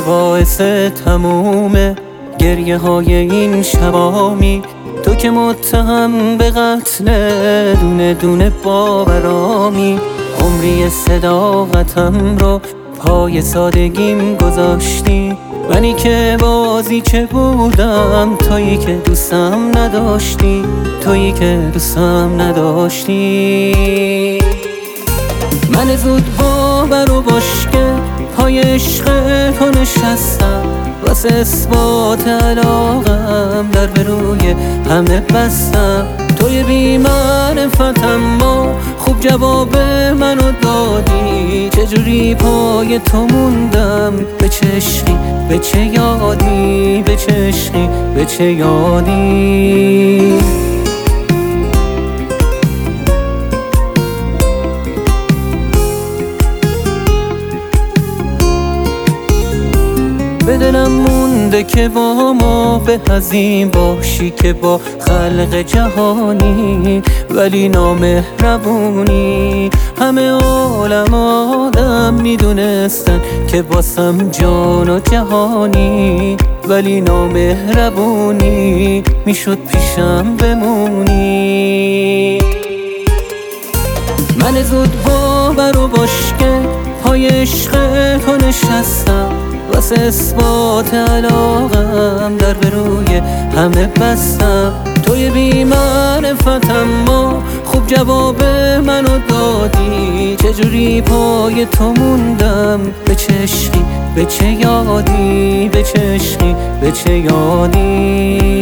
باعث تموم گریه های این شبامی، تو که متهم به قتل دونه دونه باورامی. عمری صداقتم رو پای سادگیم گذاشتی، منی که بازیچه بودم، تویی که دوستم نداشتی، تویی که دوستم نداشتی. من زود باور و باشکه پای عشق تو نشستم، واسه اثبات علاقم در به روی همه بستم. توی بی معرفتم ما خوب جواب منو دادی، چجوری پای تو موندم، به چه عشقی به چه یادی، به چه عشقی به چه یادی. به دلم مونده که با ما به هزین باشی که با خلق جهانی، ولی نامهربونی. همه عالم آدم میدونستن که باسم جان و جهانی، ولی نامهربونی میشد پیشم بمونی. من زود باور و باشکه پای عشق تو نشستم، واسه اثبات علاقم در به روی همه بستم. توی بی معرفتم ما خوب جواب منو دادی، چجوری پای تو موندم، به چه عشقی به چه یادی، به چه عشقی به چه یادی.